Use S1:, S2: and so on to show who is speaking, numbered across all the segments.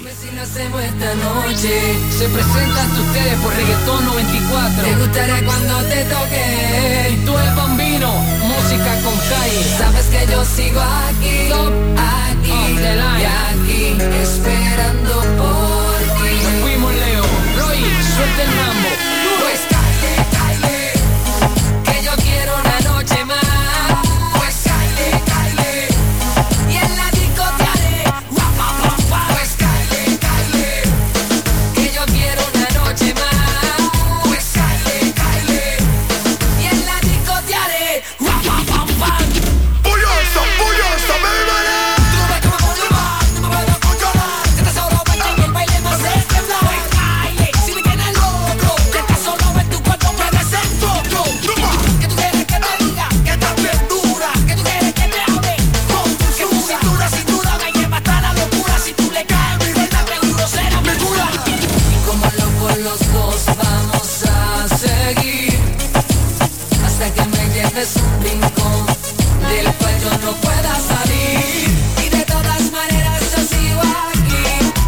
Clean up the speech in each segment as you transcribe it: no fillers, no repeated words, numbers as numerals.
S1: Dime si lo hacemos esta noche. Se presenta ante ustedes por Reggaetón 94. Te gustará cuando te toque. Y tú el Bambino, música con calle. Sabes que yo sigo aquí, aquí, y aquí, esperando por ti. Nos fuimos, Leo. Roy, suelta el mambo. Pues cáele, que yo quiero una noche más. Pues cáele, y en la disco te haré guapa. Pues cáele, que yo quiero una noche más. Pues cáele, y en la disco te haré guapa.
S2: Bullosa, baby.
S1: Tú ves que me pone mal, no me puedo controlar. Que te solo baila y el baile me hace temblar. Pues cáele, si me tienes loco. Que te solo en tu cuerpo puede ser poco. Que tú quieres que te diga que estás bien dura. Que tú quieres que te hable con dulzura. Que tu cintura sin duda me lleva hasta la locura. Si tú le caes mi verdad seguro será mi cura. Y como locos los dos vamos a seguir hasta que me lleves un rincón del cual yo no pueda salir. Y de todas maneras yo sigo aquí,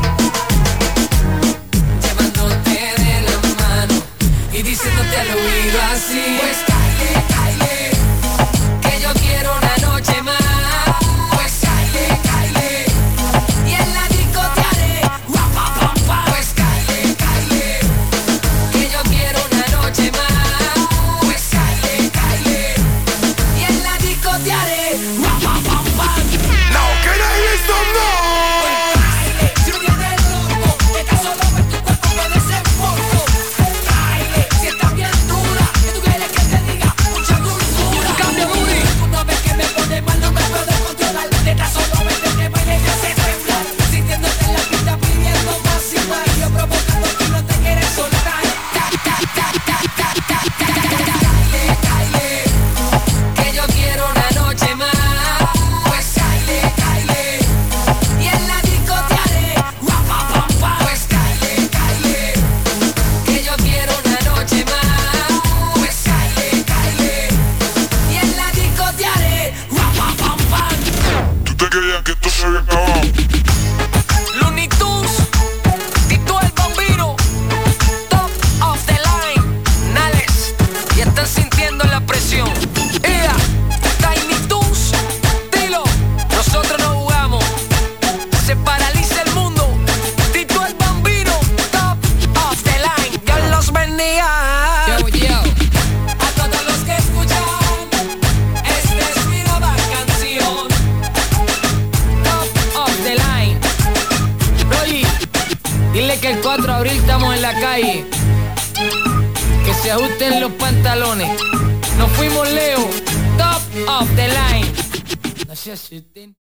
S1: llevándote de la mano y diciéndote al oído así. Pues cáele, que yo quiero una noche más. Pues cáele, y en la disco te haré guapa. Pues cáele, que yo quiero una noche más. Pues cáele, y en la disco te haré guapa.
S2: Now can I hear some noise?
S1: Si me tienes loco, que estás solo en tu cuerpo puede ser poco. Cáele, si estás bien dura, que tú quieres que te diga mucha dulzura. Cambia booty. Una vez que me pone mal no me puedo controlar. De tan solo verte que baile me hace temblar. Sintiéndote en la pista pidiendo más y más. Y yo provocando que no te quieres soltar. Cáele, que yo quiero una noche más. Pues cáele, y en la disco te haré guapa. Pues cáele, que yo quiero una noche más. Pues cáele, y en la disco te haré guapa.
S2: ¿Tú te creías que esto se había acabado?
S1: Looney Tunes, Tito el Bambino, top of the line, Nales, y están sintiendo la presión. Ea, Tiny Toons, dilo, nosotros no jugamos, se paraliza el mundo. Tito el Bambino, top of the line, Dios los bendiga. A todos los que escuchan, esta es mi nueva canción. Top of the line. Rolly, dile que el 4 de abril estamos en la calle. Que se ajusten los pantalones. Nos fuimos, Leo. Top of the line. No se asusten.